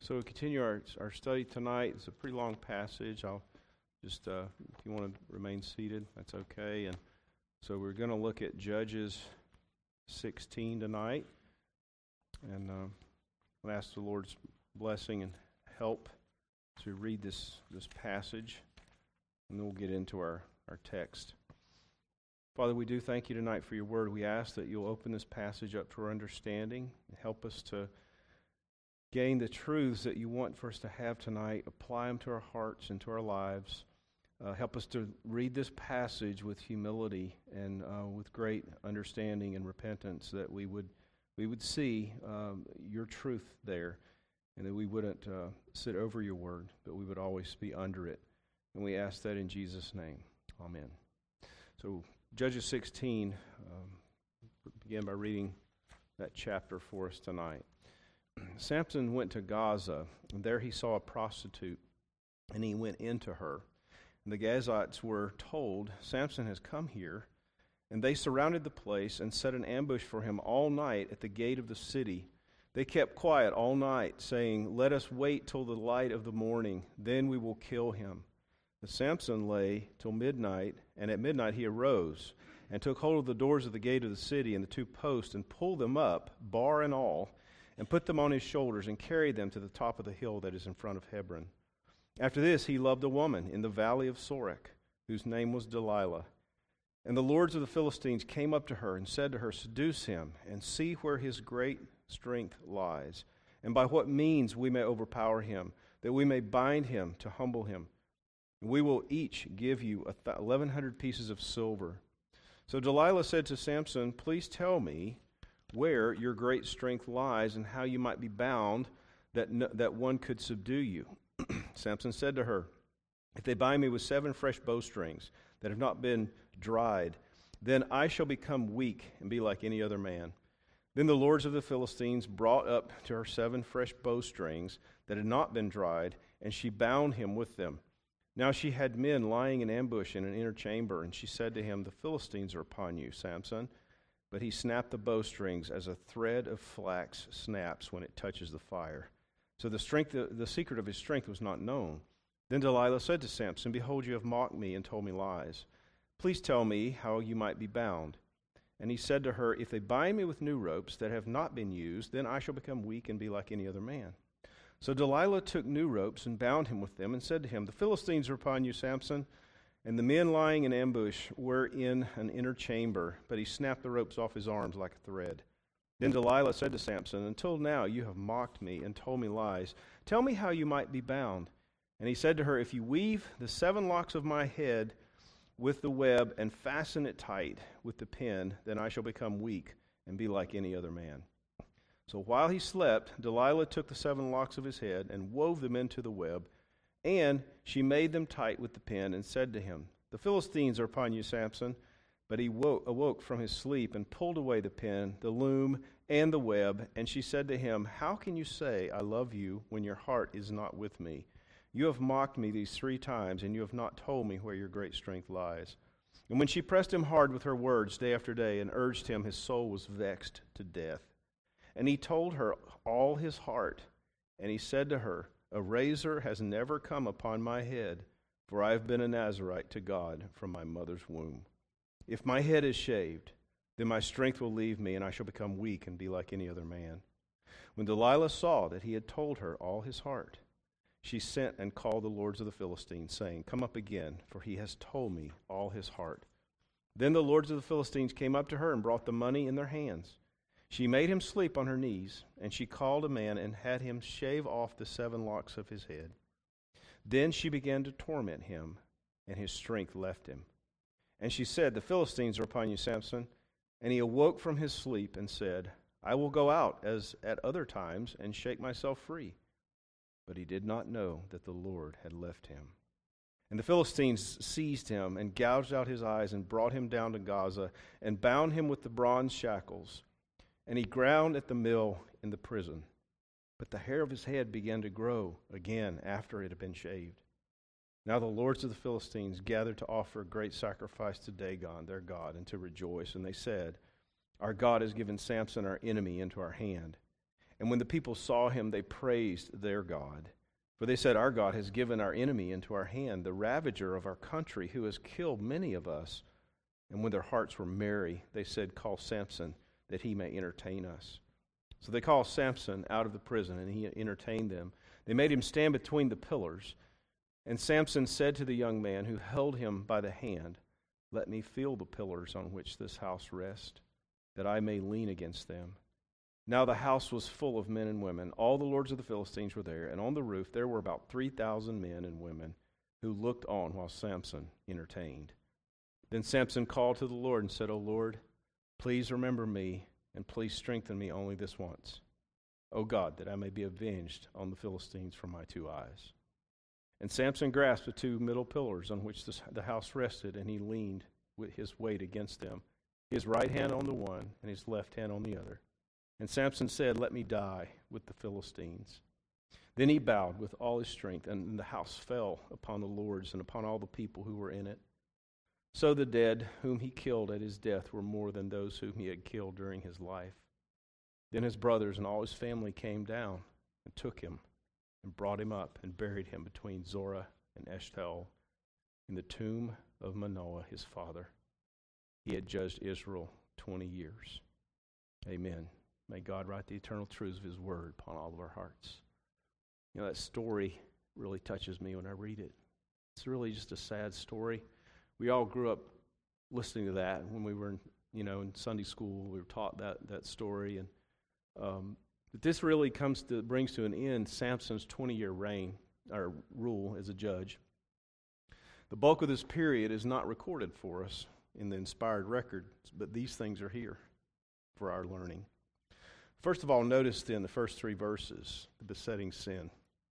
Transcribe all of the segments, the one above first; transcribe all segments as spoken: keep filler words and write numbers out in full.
So we continue our our study tonight. It's a pretty long passage. I'll just, uh, if you want to remain seated, that's okay. And so we're going to look at Judges sixteen tonight. And uh, I'll ask the Lord's blessing and help to read this, this passage. And then we'll get into our, our text. Father, we do thank you tonight for your word. We ask that you'll open this passage up to our understanding and help us to gain the truths that you want for us to have tonight, apply them to our hearts and to our lives. Uh, help us to read this passage with humility and uh, with great understanding and repentance, that we would we would see um, your truth there, and that we wouldn't uh, sit over your word, but we would always be under it. And we ask that in Jesus' name. Amen. So Judges sixteen, um, begin by reading that chapter for us tonight. Samson went to Gaza, and there he saw a prostitute, and he went into her. And the Gazites were told, Samson has come here, and they surrounded the place and set an ambush for him all night at the gate of the city. They kept quiet all night, saying, let us wait till the light of the morning, then we will kill him. But Samson lay till midnight, and at midnight he arose, and took hold of the doors of the gate of the city and the two posts, and pulled them up, bar and all, and put them on his shoulders, and carried them to the top of the hill that is in front of Hebron. After this he loved a woman in the valley of Sorek, whose name was Delilah. And the lords of the Philistines came up to her and said to her, seduce him, and see where his great strength lies, and by what means we may overpower him, that we may bind him to humble him. And we will each give you eleven hundred pieces of silver. So Delilah said to Samson, please tell me where your great strength lies, and how you might be bound, that no, that one could subdue you. Samson said to her, if they bind me with seven fresh bowstrings that have not been dried, then I shall become weak and be like any other man. Then the lords of the Philistines brought up to her seven fresh bowstrings that had not been dried, and she bound him with them. Now she had men lying in ambush in an inner chamber, and she said to him, the Philistines are upon you, Samson. But he snapped the bowstrings as a thread of flax snaps when it touches the fire. So the strength, the secret of his strength was not known. Then Delilah said to Samson, behold, you have mocked me and told me lies. Please tell me how you might be bound. And he said to her, if they bind me with new ropes that have not been used, then I shall become weak and be like any other man. So Delilah took new ropes and bound him with them, and said to him, the Philistines are upon you, Samson. And the men lying in ambush were in an inner chamber, but he snapped the ropes off his arms like a thread. Then Delilah said to Samson, until now you have mocked me and told me lies. Tell me how you might be bound. And he said to her, if you weave the seven locks of my head with the web and fasten it tight with the pin, then I shall become weak and be like any other man. So while he slept, Delilah took the seven locks of his head and wove them into the web, and she made them tight with the pin and said to him, the Philistines are upon you, Samson. But he woke, awoke from his sleep and pulled away the pin, the loom, and the web. And she said to him, how can you say, I love you, when your heart is not with me? You have mocked me these three times, and you have not told me where your great strength lies. And when she pressed him hard with her words day after day and urged him, his soul was vexed to death. And he told her all his heart. And he said to her, a razor has never come upon my head, for I have been a Nazirite to God from my mother's womb. If my head is shaved, then my strength will leave me, and I shall become weak and be like any other man. When Delilah saw that he had told her all his heart, she sent and called the lords of the Philistines, saying, come up again, for he has told me all his heart. Then the lords of the Philistines came up to her and brought the money in their hands. She made him sleep on her knees, and she called a man and had him shave off the seven locks of his head. Then she began to torment him, and his strength left him. And she said, the Philistines are upon you, Samson. And he awoke from his sleep and said, I will go out as at other times and shake myself free. But he did not know that the Lord had left him. And the Philistines seized him and gouged out his eyes and brought him down to Gaza and bound him with the bronze shackles. And he ground at the mill in the prison. But the hair of his head began to grow again after it had been shaved. Now the lords of the Philistines gathered to offer a great sacrifice to Dagon, their god, and to rejoice. And they said, our God has given Samson, our enemy, into our hand. And when the people saw him, they praised their God. For they said, our God has given our enemy into our hand, the ravager of our country, who has killed many of us. And when their hearts were merry, they said, call Samson, that he may entertain us. So they called Samson out of the prison, and he entertained them. They made him stand between the pillars. And Samson said to the young man who held him by the hand, let me feel the pillars on which this house rests, that I may lean against them. Now the house was full of men and women. All the lords of the Philistines were there, and on the roof there were about three thousand men and women who looked on while Samson entertained. Then Samson called to the Lord and said, O Lord, please remember me, and please strengthen me only this once. O God, that I may be avenged on the Philistines for my two eyes. And Samson grasped the two middle pillars on which the house rested, and he leaned with his weight against them, his right hand on the one and his left hand on the other. And Samson said, let me die with the Philistines. Then he bowed with all his strength, and the house fell upon the lords and upon all the people who were in it. So the dead whom he killed at his death were more than those whom he had killed during his life. Then his brothers and all his family came down and took him and brought him up and buried him between Zorah and Eshtaol in the tomb of Manoah his father. He had judged Israel twenty years. Amen. May God write the eternal truths of his word upon all of our hearts. You know, that story really touches me when I read it. It's really just a sad story. We all grew up listening to that when we were in, you know, in Sunday school. We were taught that that story, and um, but this really comes to brings to an end Samson's twenty-year reign or rule as a judge. The bulk of this period is not recorded for us in the inspired record, but these things are here for our learning. First of all, notice then the first three verses, the besetting sin.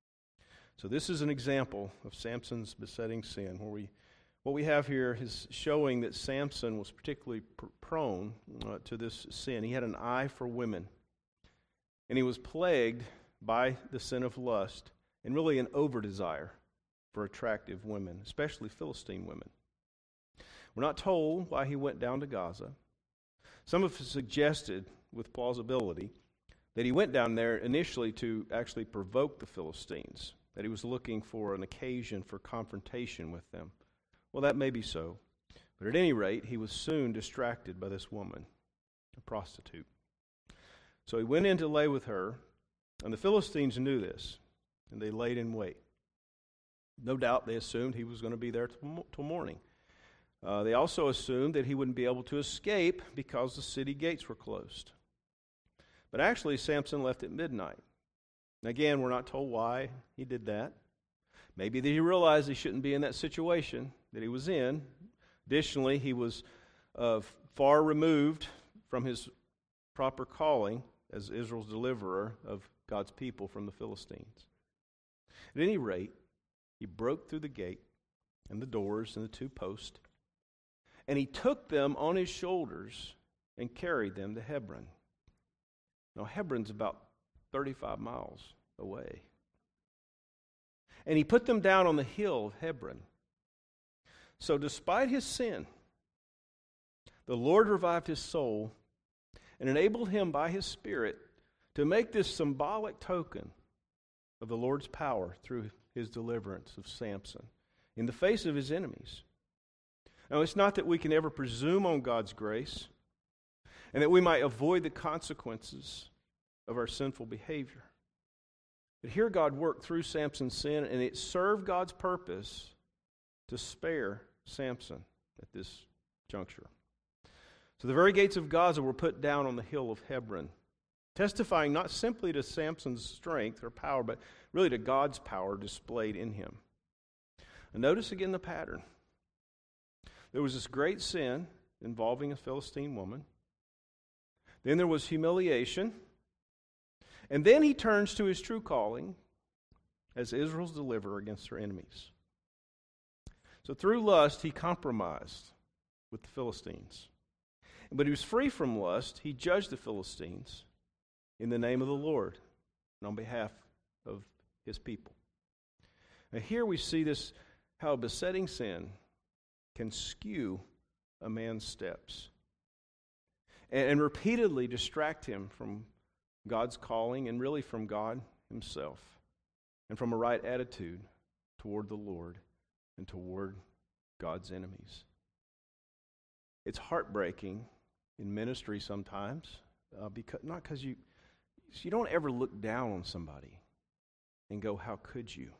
So this is an example of Samson's besetting sin, where we, what we have here is showing that Samson was particularly pr- prone uh, to this sin. He had an eye for women, and he was plagued by the sin of lust and really an over-desire for attractive women, especially Philistine women. We're not told why he went down to Gaza. Some have suggested, with plausibility, that he went down there initially to actually provoke the Philistines, that he was looking for an occasion for confrontation with them. Well, that may be so, but at any rate, he was soon distracted by this woman, a prostitute. So he went in to lay with her, and the Philistines knew this, and they laid in wait. No doubt they assumed he was going to be there till morning. Uh, they also assumed that he wouldn't be able to escape because the city gates were closed. But actually, Samson left at midnight. And again, we're not told why he did that. Maybe that he realized he shouldn't be in that situation that he was in. Additionally, he was uh, far removed from his proper calling as Israel's deliverer of God's people from the Philistines. At any rate, he broke through the gate and the doors and the two posts, and he took them on his shoulders and carried them to Hebron. Now, Hebron's about thirty-five miles away. And he put them down on the hill of Hebron. So despite his sin, the Lord revived his soul and enabled him by his Spirit to make this symbolic token of the Lord's power through his deliverance of Samson in the face of his enemies. Now, it's not that we can ever presume on God's grace and that we might avoid the consequences of our sinful behavior. But here God worked through Samson's sin, and it served God's purpose to spare Samson at this juncture. So the very gates of Gaza were put down on the hill of Hebron, testifying not simply to Samson's strength or power, but really to God's power displayed in him. And notice again the pattern. There was this great sin involving a Philistine woman. Then there was humiliation. And then he turns to his true calling as Israel's deliverer against her enemies. So through lust, he compromised with the Philistines. But he was free from lust. He judged the Philistines in the name of the Lord and on behalf of his people. Now here we see this, how a besetting sin can skew a man's steps and, and repeatedly distract him from God's calling and really from God himself, and from a right attitude toward the Lord and toward God's enemies. It's heartbreaking in ministry sometimes, uh, because not because you you don't ever look down on somebody and go, how could you?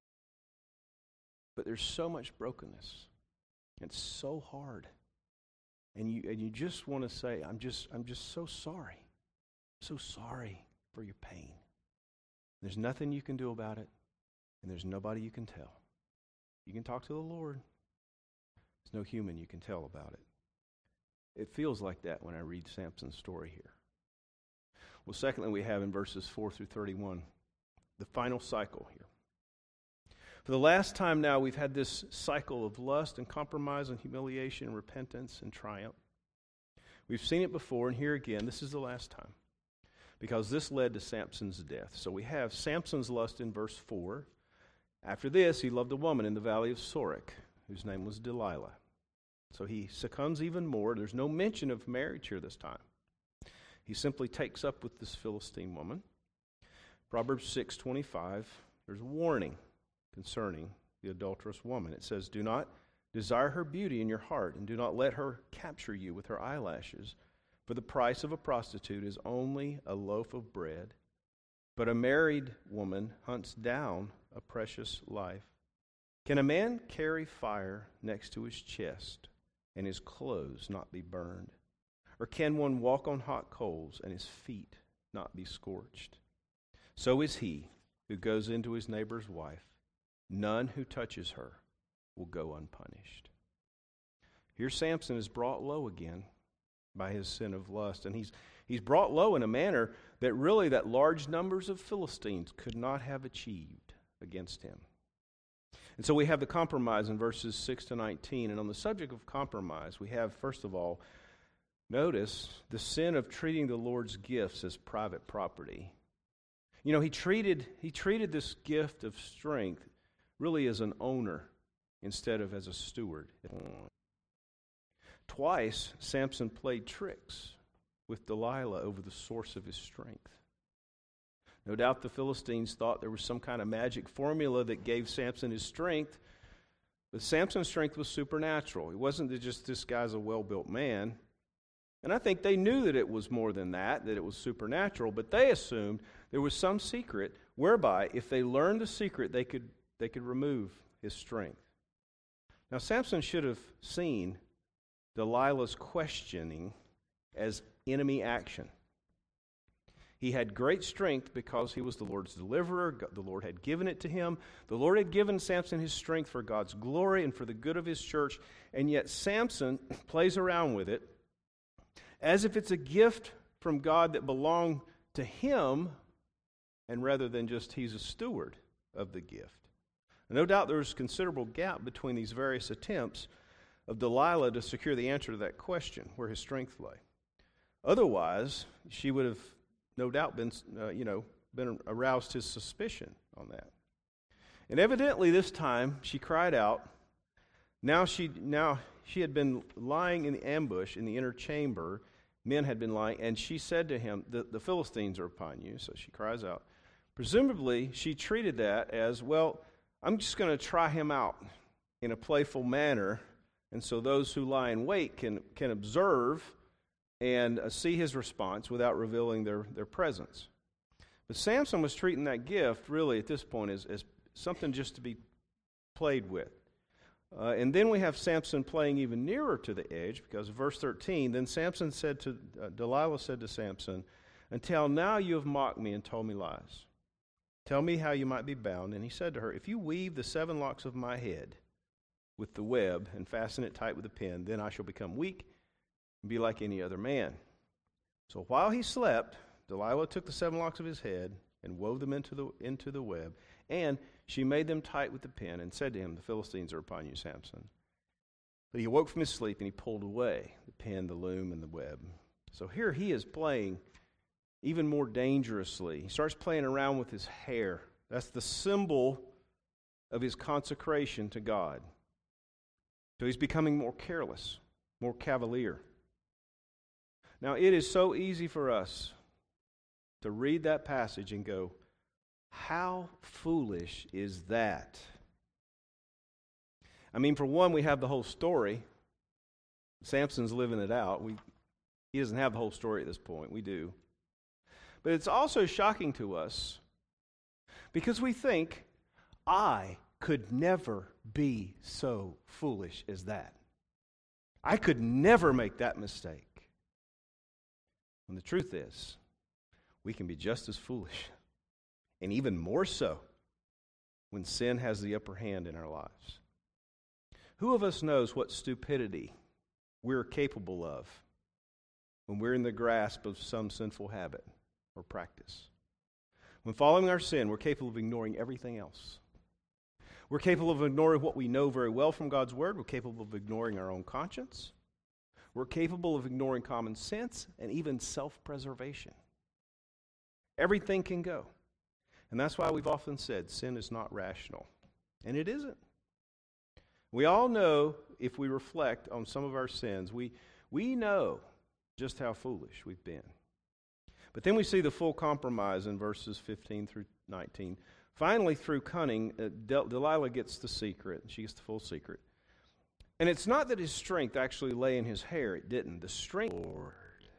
But there's so much brokenness. It's so hard. And you and you just want to say, I'm just I'm just so sorry. So sorry for your pain. There's nothing you can do about it, and there's nobody you can tell. You can talk to the Lord. There's no human you can tell about it. It feels like that when I read Samson's story here. Well, secondly, we have in verses four through thirty-one, the final cycle here. For the last time now, we've had this cycle of lust and compromise and humiliation and repentance and triumph. We've seen it before, and here again, this is the last time, because this led to Samson's death. So we have Samson's lust in verse four. After this, he loved a woman in the valley of Sorek, whose name was Delilah. So he succumbs even more. There's no mention of marriage here this time. He simply takes up with this Philistine woman. Proverbs six twenty-five, there's a warning concerning the adulterous woman. It says, do not desire her beauty in your heart, and do not let her capture you with her eyelashes. For the price of a prostitute is only a loaf of bread, but a married woman hunts down a precious life. Can a man carry fire next to his chest and his clothes not be burned? Or can one walk on hot coals and his feet not be scorched? So is he who goes into his neighbor's wife. None who touches her will go unpunished. Here Samson is brought low again by his sin of lust, and he's he's brought low in a manner that really that large numbers of Philistines could not have achieved against him. And so we have the compromise in verses six to nineteen, and on the subject of compromise, we have, first of all, notice the sin of treating the Lord's gifts as private property. You know, he treated he treated this gift of strength really as an owner instead of as a steward. Twice, Samson played tricks with Delilah over the source of his strength. No doubt the Philistines thought there was some kind of magic formula that gave Samson his strength, but Samson's strength was supernatural. It wasn't that just this guy's a well-built man. And I think they knew that it was more than that, that it was supernatural, but they assumed there was some secret whereby if they learned the secret, they could they could remove his strength. Now, Samson should have seen Delilah's questioning as enemy action. He had great strength because he was the Lord's deliverer. The Lord had given it to him. The Lord had given Samson his strength for God's glory and for the good of his church, and yet Samson plays around with it as if it's a gift from God that belonged to him, and rather than just he's a steward of the gift. No doubt there was a considerable gap between these various attempts of Delilah to secure the answer to that question, where his strength lay. Otherwise, she would have no doubt been, uh, you know, been aroused his suspicion on that. And evidently this time she cried out. Now she now she had been lying in the ambush in the inner chamber. Men had been lying, and she said to him, the, the Philistines are upon you. So she cries out. Presumably, she treated that as, well, I'm just going to try him out in a playful manner, and so those who lie in wait can can observe and uh, see his response without revealing their, their presence. But Samson was treating that gift, really, at this point, as, as something just to be played with. Uh, and then we have Samson playing even nearer to the edge, because verse thirteen, then Samson said to, uh, Delilah said to Samson, until now you have mocked me and told me lies. Tell me how you might be bound. And he said to her, if you weave the seven locks of my head with the web and fasten it tight with a pin, then I shall become weak and be like any other man. So while he slept, Delilah took the seven locks of his head and wove them into the into the web, and she made them tight with the pin and said to him, the Philistines are upon you, Samson. But he awoke from his sleep and he pulled away the pin, the loom, and the web. So here he is playing even more dangerously. He starts playing around with his hair. That's the symbol of his consecration to God. So he's becoming more careless, more cavalier. Now, it is so easy for us to read that passage and go, how foolish is that? I mean, for one, we have the whole story. Samson's living it out. We, he doesn't have the whole story at this point. We do. But it's also shocking to us because we think, I could never be so foolish as that. I could never make that mistake. And the truth is, we can be just as foolish, and even more so when sin has the upper hand in our lives. Who of us knows what stupidity we're capable of when we're in the grasp of some sinful habit or practice? When following our sin, we're capable of ignoring everything else. We're capable of ignoring what we know very well from God's Word. We're capable of ignoring our own conscience. We're capable of ignoring common sense and even self-preservation. Everything can go. And that's why we've often said sin is not rational. And it isn't. We all know, if we reflect on some of our sins, we, we know just how foolish we've been. But then we see the full compromise in verses fifteen through nineteen. Finally, through cunning, uh, Del- Delilah gets the secret. She gets the full secret. And it's not that his strength actually lay in his hair. It didn't. The strength... Lord.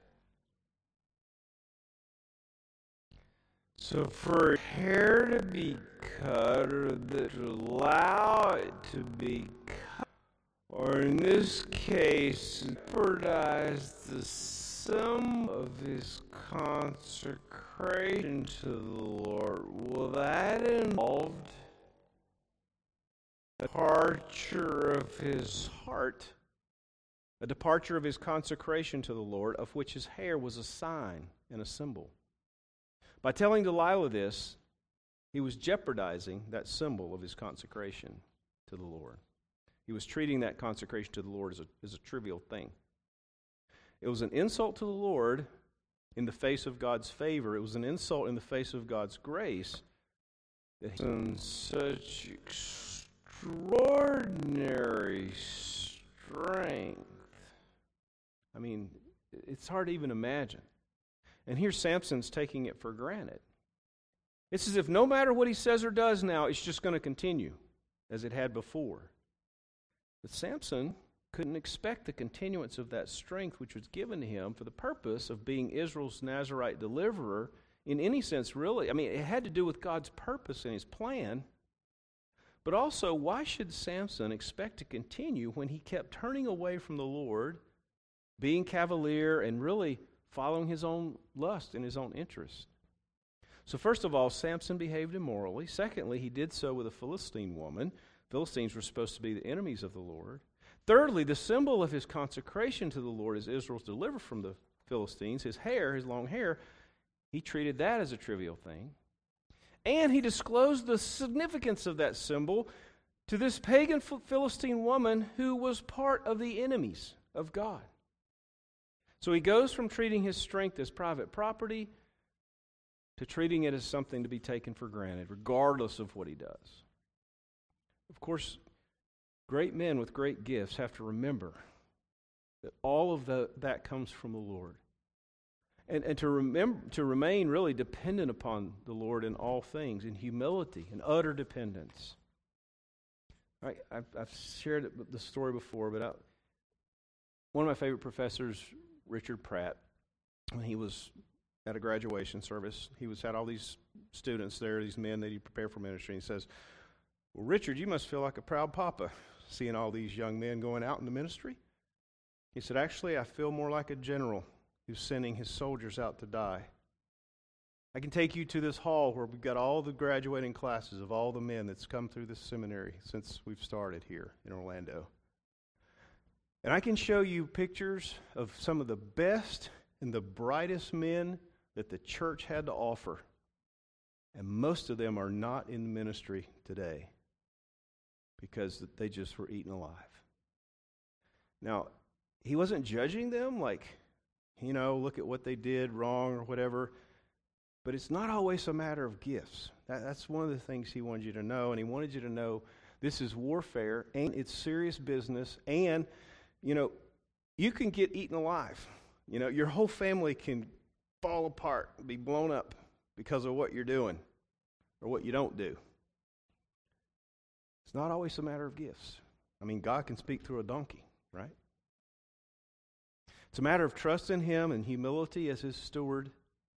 So for hair to be cut, or to allow it to be cut, or in this case, jeopardize the sum of his consecration to the Lord, well, that involved a departure of his heart, a departure of his consecration to the Lord, of which his hair was a sign and a symbol. By telling Delilah this, he was jeopardizing that symbol of his consecration to the Lord. He was treating that consecration to the Lord as a, as a trivial thing. It was an insult to the Lord in the face of God's favor. It was an insult in the face of God's grace that he had such extraordinary strength. I mean, it's hard to even imagine. And here Samson's taking it for granted. It's as if no matter what he says or does now, it's just going to continue as it had before. But Samson couldn't expect the continuance of that strength which was given to him for the purpose of being Israel's Nazirite deliverer in any sense, really. I mean, it had to do with God's purpose and his plan. But also, why should Samson expect to continue when he kept turning away from the Lord, being cavalier, and really following his own lust and his own interest? So first of all, Samson behaved immorally. Secondly, he did so with a Philistine woman. Philistines were supposed to be the enemies of the Lord. Thirdly, the symbol of his consecration to the Lord is Israel's delivered from the Philistines. His hair, his long hair, he treated that as a trivial thing. And he disclosed the significance of that symbol to this pagan Philistine woman who was part of the enemies of God. So he goes from treating his strength as private property to treating it as something to be taken for granted, regardless of what he does. Of course, great men with great gifts have to remember that all of the, that comes from the Lord. And, and to remember to remain really dependent upon the Lord in all things, in humility and utter dependence. I, I've, I've shared the story before, but I, one of my favorite professors, Richard Pratt, when he was at a graduation service, he was had all these students there, these men that he prepared for ministry, and he says, "Well, Richard, you must feel like a proud papa seeing all these young men going out in the ministry." He said, "Actually, I feel more like a general who's sending his soldiers out to die. I can take you to this hall where we've got all the graduating classes of all the men that's come through this seminary since we've started here in Orlando. And I can show you pictures of some of the best and the brightest men that the church had to offer. And most of them are not in the ministry today because they just were eaten alive." Now, he wasn't judging them like, you know, look at what they did wrong or whatever. But it's not always a matter of gifts. That, that's one of the things he wanted you to know. And he wanted you to know this is warfare and it's serious business. And, you know, you can get eaten alive. You know, your whole family can fall apart, be blown up because of what you're doing or what you don't do. It's not always a matter of gifts. I mean, God can speak through a donkey, right? It's a matter of trust in Him and humility as His steward.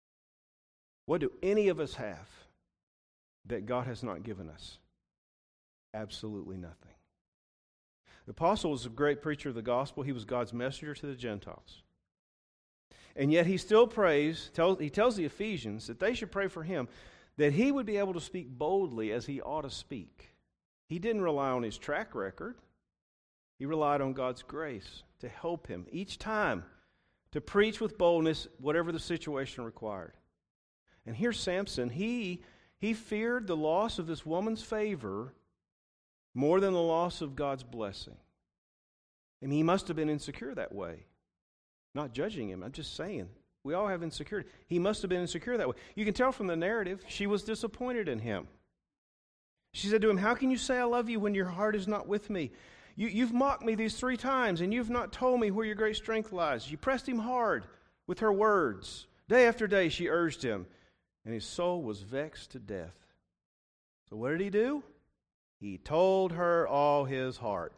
What do any of us have that God has not given us? Absolutely nothing. The apostle was a great preacher of the gospel. He was God's messenger to the Gentiles. And yet he still prays, tells, he tells the Ephesians that they should pray for him, that he would be able to speak boldly as he ought to speak. He didn't rely on his track record. He relied on God's grace to help him each time to preach with boldness whatever the situation required. And here's Samson. He, he feared the loss of this woman's favor more than the loss of God's blessing. I mean, he must have been insecure that way. Not judging him, I'm just saying. We all have insecurity. He must have been insecure that way. You can tell from the narrative, she was disappointed in him. She said to him, "How can you say I love you when your heart is not with me? You, you've mocked me these three times, and you've not told me where your great strength lies." You pressed him hard with her words. Day after day she urged him, and his soul was vexed to death. So what did he do? He told her all his heart.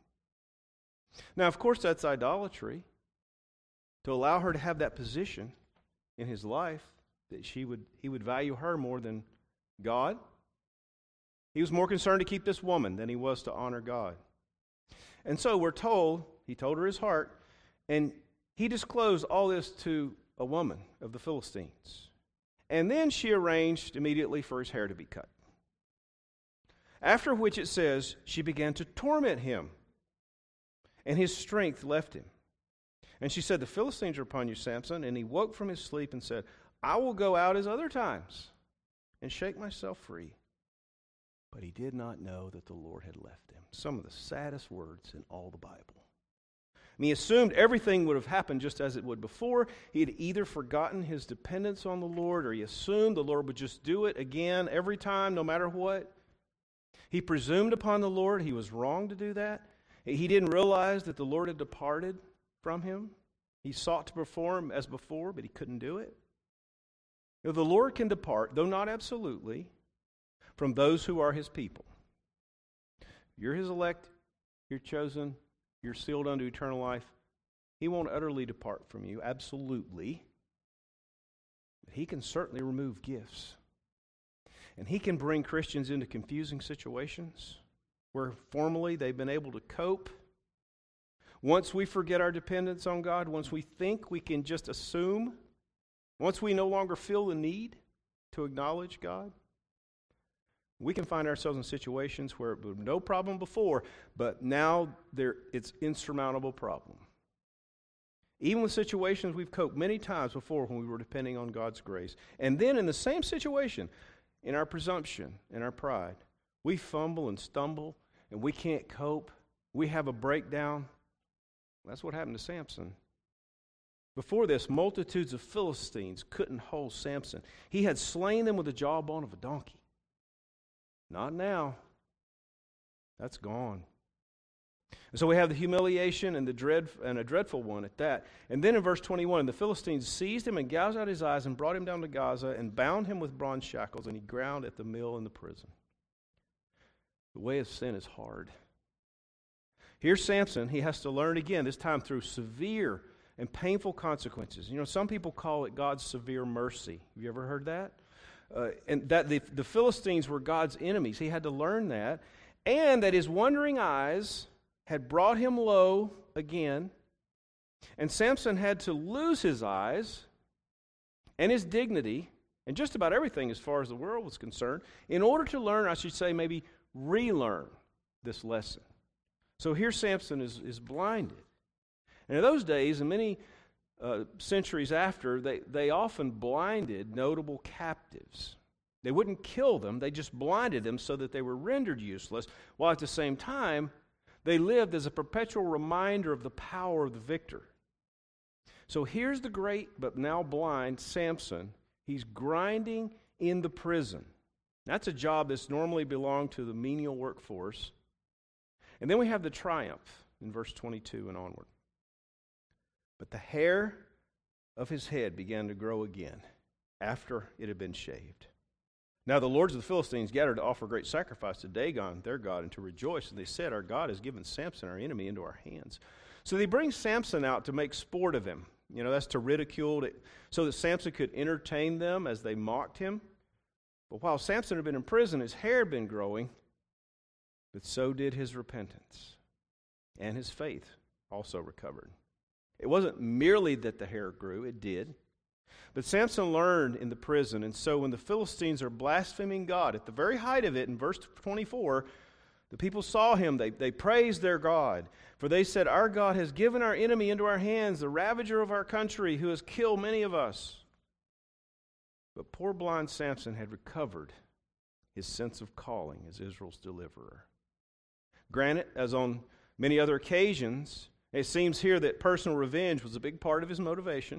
Now, of course, that's idolatry. To allow her to have that position in his life, that she would he would value her more than God. He was more concerned to keep this woman than he was to honor God. And so we're told, he told her his heart, and he disclosed all this to a woman of the Philistines. And then she arranged immediately for his hair to be cut. After which it says, she began to torment him, and his strength left him. And she said, "The Philistines are upon you, Samson." And he woke from his sleep and said, "I will go out as other times and shake myself free." But he did not know that the Lord had left him. Some of the saddest words in all the Bible. And he assumed everything would have happened just as it would before. He had either forgotten his dependence on the Lord, or he assumed the Lord would just do it again every time, no matter what. He presumed upon the Lord. He was wrong to do that. He didn't realize that the Lord had departed from him. He sought to perform as before, but he couldn't do it. You know, the Lord can depart, though not absolutely, from those who are his people. You're his elect, you're chosen, you're sealed unto eternal life. He won't utterly depart from you, absolutely. But he can certainly remove gifts. And he can bring Christians into confusing situations where formerly they've been able to cope. Once we forget our dependence on God, once we think we can just assume, once we no longer feel the need to acknowledge God, we can find ourselves in situations where it was no problem before, but now there it's insurmountable problem. Even with situations we've coped many times before when we were depending on God's grace. And then in the same situation, in our presumption, in our pride, we fumble and stumble, and we can't cope. We have a breakdown. That's what happened to Samson. Before this, multitudes of Philistines couldn't hold Samson. He had slain them with the jawbone of a donkey. Not now. That's gone. And so we have the humiliation and the dread and a dreadful one at that. And then in verse twenty-one, the Philistines seized him and gouged out his eyes and brought him down to Gaza and bound him with bronze shackles, and he ground at the mill in the prison. The way of sin is hard. Here's Samson. He has to learn again, this time through severe and painful consequences. You know, some people call it God's severe mercy. Have you ever heard that? Uh, and that the, the Philistines were God's enemies. He had to learn that. And that his wandering eyes had brought him low again. And Samson had to lose his eyes and his dignity and just about everything as far as the world was concerned in order to learn, I should say, maybe relearn this lesson. So here Samson is, is blinded. And in those days, and many uh, centuries after, they, they often blinded notable captives. They wouldn't kill them, they just blinded them so that they were rendered useless, while at the same time, they lived as a perpetual reminder of the power of the victor. So here's the great, but now blind, Samson. He's grinding in the prison. That's a job that's normally belonged to the menial workforce. And then we have the triumph in verse twenty-two and onward. But the hair of his head began to grow again after it had been shaved. Now the lords of the Philistines gathered to offer great sacrifice to Dagon, their god, and to rejoice. And they said, our God has given Samson, our enemy, into our hands. So they bring Samson out to make sport of him. You know, that's to ridicule, to, so that Samson could entertain them as they mocked him. But while Samson had been in prison, his hair had been growing, but so did his repentance. And his faith also recovered. It wasn't merely that the hair grew, it did. But Samson learned in the prison, and so when the Philistines are blaspheming God, at the very height of it, in verse twenty-four, the people saw him, they, they praised their God. For they said, our God has given our enemy into our hands, the ravager of our country, who has killed many of us. But poor blind Samson had recovered his sense of calling as Israel's deliverer. Granted, as on many other occasions, it seems here that personal revenge was a big part of his motivation.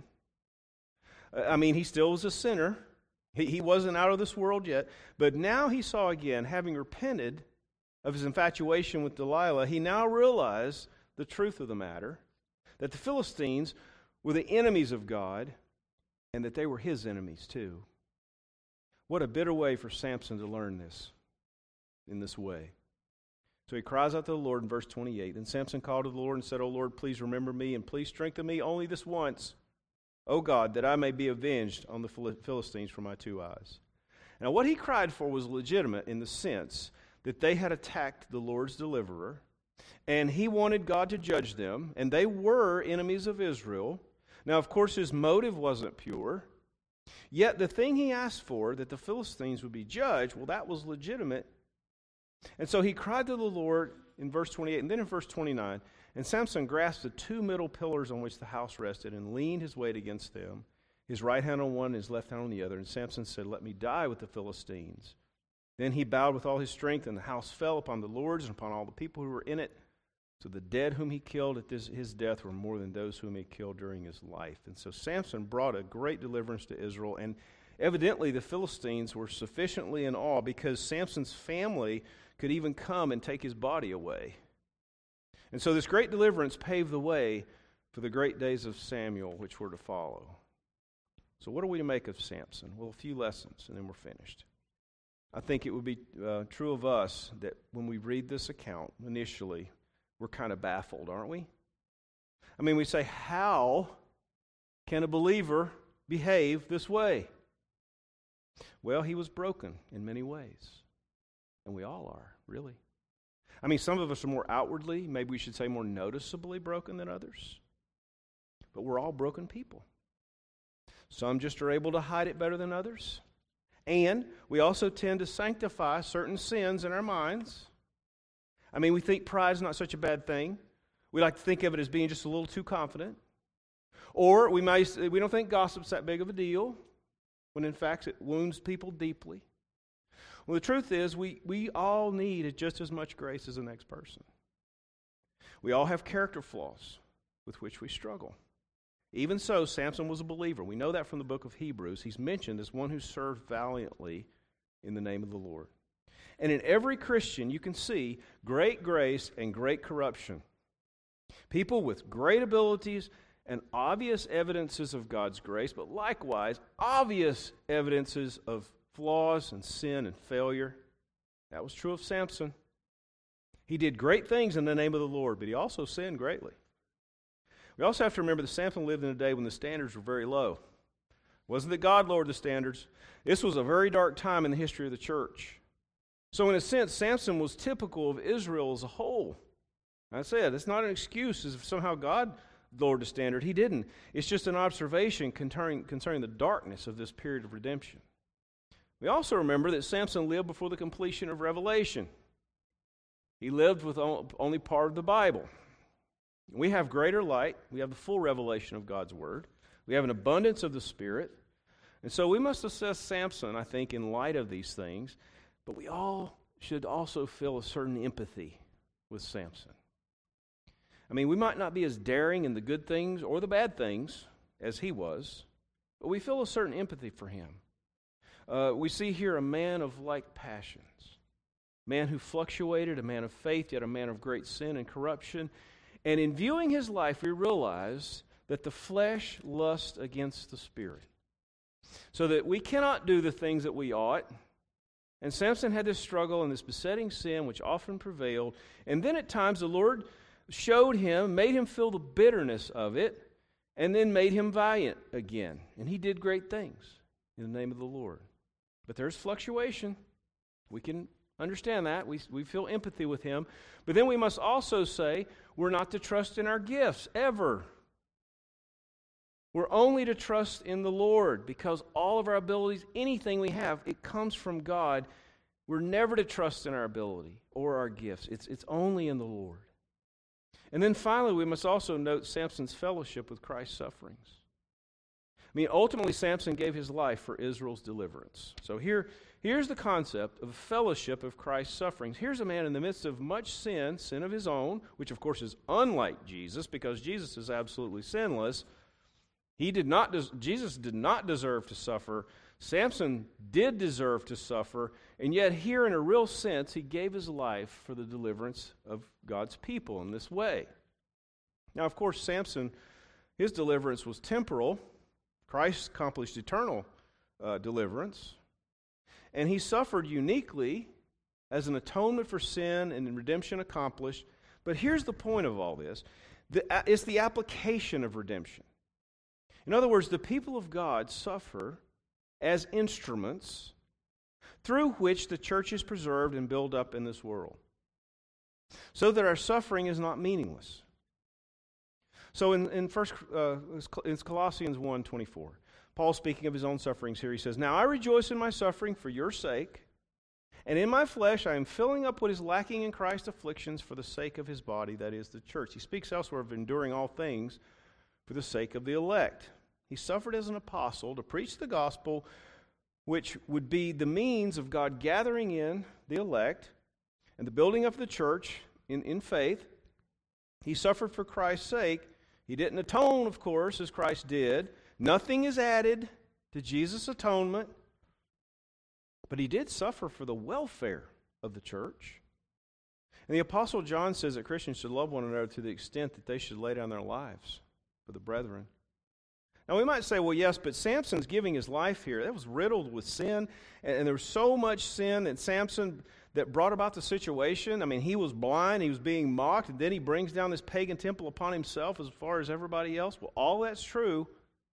I mean, he still was a sinner. He, he wasn't out of this world yet. But now he saw again, having repented of his infatuation with Delilah, he now realized the truth of the matter, that the Philistines were the enemies of God and that they were his enemies too. What a bitter way for Samson to learn this in this way. So he cries out to the Lord in verse twenty-eight. Then Samson called to the Lord and said, O Lord, please remember me and please strengthen me only this once, O God, that I may be avenged on the Philistines for my two eyes. Now what he cried for was legitimate in the sense that they had attacked the Lord's deliverer, and he wanted God to judge them, and they were enemies of Israel. Now, of course, his motive wasn't pure. Yet the thing he asked for, that the Philistines would be judged, well, that was legitimate. And so he cried to the Lord in verse twenty-eight, and then in verse twenty-nine, and Samson grasped the two middle pillars on which the house rested and leaned his weight against them, his right hand on one and his left hand on the other. And Samson said, let me die with the Philistines. Then he bowed with all his strength, and the house fell upon the lords and upon all the people who were in it. So the dead whom he killed at this, his death were more than those whom he killed during his life. And so Samson brought a great deliverance to Israel, and evidently the Philistines were sufficiently in awe because Samson's family could even come and take his body away. And so this great deliverance paved the way for the great days of Samuel, which were to follow. So what are we to make of Samson? Well, a few lessons, and then we're finished. I think it would be uh, true of us that when we read this account initially, we're kind of baffled, aren't we? I mean, we say, how can a believer behave this way? Well, he was broken in many ways. And we all are, really. I mean, some of us are more outwardly, maybe we should say more noticeably broken than others. But we're all broken people. Some just are able to hide it better than others. And we also tend to sanctify certain sins in our minds. I mean, we think pride is not such a bad thing. We like to think of it as being just a little too confident. Or we might we don't think gossip's that big of a deal, when in fact it wounds people deeply. Well, the truth is, we, we all need just as much grace as the next person. We all have character flaws with which we struggle. Even so, Samson was a believer. We know that from the book of Hebrews. He's mentioned as one who served valiantly in the name of the Lord. And in every Christian, you can see great grace and great corruption. People with great abilities and obvious evidences of God's grace, but likewise obvious evidences of flaws and sin and failure. That was true of Samson. He did great things in the name of the Lord, but he also sinned greatly. We also have to remember that Samson lived in a day when the standards were very low. It wasn't that God lowered the standards. This was a very dark time in the history of the church. So in a sense, Samson was typical of Israel as a whole. I said, it's not an excuse as if somehow God lowered the standard. He didn't. It's just an observation concerning, concerning the darkness of this period of redemption. We also remember that Samson lived before the completion of Revelation. He lived with only part of the Bible. We have greater light. We have the full revelation of God's Word. We have an abundance of the Spirit. And so we must assess Samson, I think, in light of these things. But we all should also feel a certain empathy with Samson. I mean, we might not be as daring in the good things or the bad things as he was, but we feel a certain empathy for him. Uh, we see here a man of like passions, a man who fluctuated, a man of faith, yet a man of great sin and corruption. And in viewing his life, we realize that the flesh lusts against the Spirit, so that we cannot do the things that we ought. And Samson had this struggle and this besetting sin which often prevailed. And then at times the Lord showed him, made him feel the bitterness of it, and then made him valiant again. And he did great things in the name of the Lord. But there's fluctuation. We can understand that. We, we feel empathy with him. But then we must also say we're not to trust in our gifts, ever. We're only to trust in the Lord, because all of our abilities, anything we have, it comes from God. We're never to trust in our ability or our gifts. It's, it's only in the Lord. And then finally, we must also note Samson's fellowship with Christ's sufferings. I mean, ultimately, Samson gave his life for Israel's deliverance. So here, here's the concept of fellowship of Christ's sufferings. Here's a man in the midst of much sin, sin of his own, which of course is unlike Jesus, because Jesus is absolutely sinless. He did not. Des- Jesus did not deserve to suffer. Samson did deserve to suffer, and yet here in a real sense, he gave his life for the deliverance of God's people in this way. Now, of course, Samson, his deliverance was temporal. Christ accomplished eternal uh, deliverance, and he suffered uniquely as an atonement for sin and redemption accomplished. But here's the point of all this. The, uh, it's the application of redemption. In other words, the people of God suffer as instruments through which the church is preserved and built up in this world, so that our suffering is not meaningless. So in, in first uh, it's Colossians one twenty-four, Paul speaking of his own sufferings here, he says, "Now I rejoice in my suffering for your sake, and in my flesh I am filling up what is lacking in Christ's afflictions for the sake of his body, that is the church." He speaks elsewhere of enduring all things for the sake of the elect. He suffered as an apostle to preach the gospel, which would be the means of God gathering in the elect and the building of the church in, in faith. He suffered for Christ's sake. He didn't atone, of course, as Christ did. Nothing is added to Jesus' atonement. But he did suffer for the welfare of the church. And the Apostle John says that Christians should love one another to the extent that they should lay down their lives for the brethren. Now we might say, well, yes, but Samson's giving his life here. That was riddled with sin, and, and there was so much sin that Samson that brought about the situation. I mean, he was blind, he was being mocked, and then he brings down this pagan temple upon himself as far as everybody else. Well, all that's true.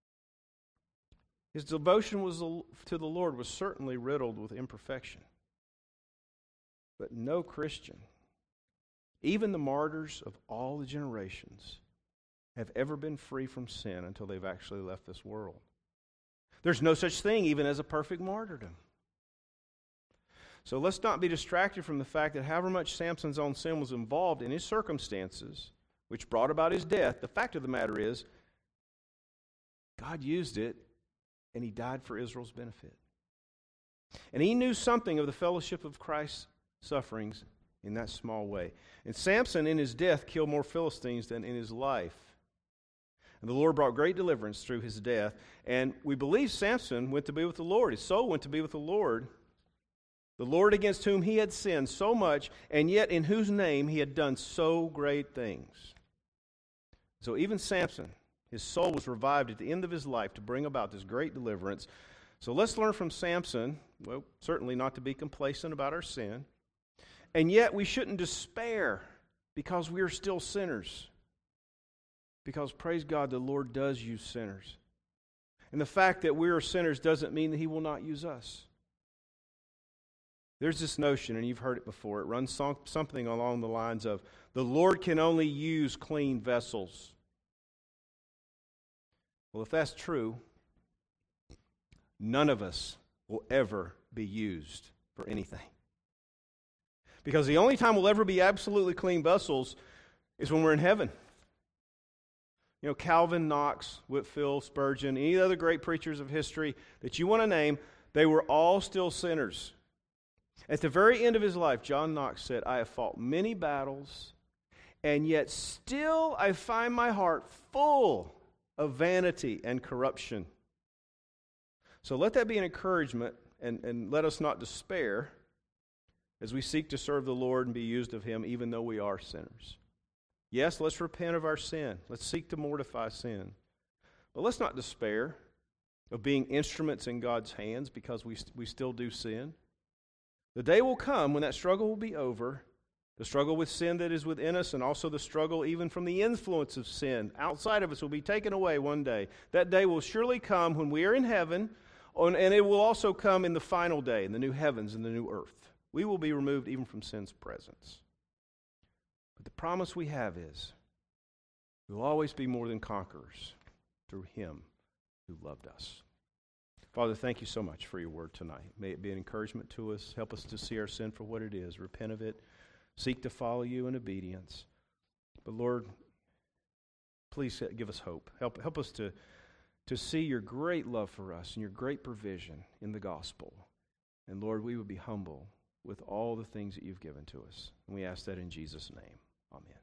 His devotion was to the Lord was certainly riddled with imperfection. But no Christian, even the martyrs of all the generations, have ever been free from sin until they've actually left this world. There's no such thing even as a perfect martyrdom. So let's not be distracted from the fact that however much Samson's own sin was involved in his circumstances, which brought about his death, the fact of the matter is, God used it, and he died for Israel's benefit. And he knew something of the fellowship of Christ's sufferings in that small way. And Samson, in his death, killed more Philistines than in his life. And the Lord brought great deliverance through his death. And we believe Samson went to be with the Lord. His soul went to be with the Lord. The Lord against whom he had sinned so much, and yet in whose name he had done so great things. So even Samson, his soul was revived at the end of his life to bring about this great deliverance. So let's learn from Samson, well, certainly not to be complacent about our sin. And yet we shouldn't despair because we are still sinners. Because, praise God, the Lord does use sinners. And the fact that we are sinners doesn't mean that he will not use us. There's this notion, and you've heard it before, it runs something along the lines of, the Lord can only use clean vessels. Well, if that's true, none of us will ever be used for anything. Because the only time we'll ever be absolutely clean vessels is when we're in heaven. You know, Calvin, Knox, Whitefield, Spurgeon, any other great preachers of history that you want to name, they were all still sinners. At the very end of his life, John Knox said, "I have fought many battles, and yet still I find my heart full of vanity and corruption." So let that be an encouragement, and, and let us not despair as we seek to serve the Lord and be used of him, even though we are sinners. Yes, let's repent of our sin. Let's seek to mortify sin. But let's not despair of being instruments in God's hands because we, we still do sin. The day will come when that struggle will be over, the struggle with sin that is within us, and also the struggle even from the influence of sin outside of us will be taken away one day. That day will surely come when we are in heaven, and it will also come in the final day, in the new heavens and the new earth. We will be removed even from sin's presence. But the promise we have is we will always be more than conquerors through Him who loved us. Father, thank you so much for your word tonight. May it be an encouragement to us. Help us to see our sin for what it is, repent of it, seek to follow you in obedience. But Lord, please give us hope. Help, help us to, to see your great love for us and your great provision in the gospel. And Lord, we would be humble with all the things that you've given to us. And we ask that in Jesus' name. Amen.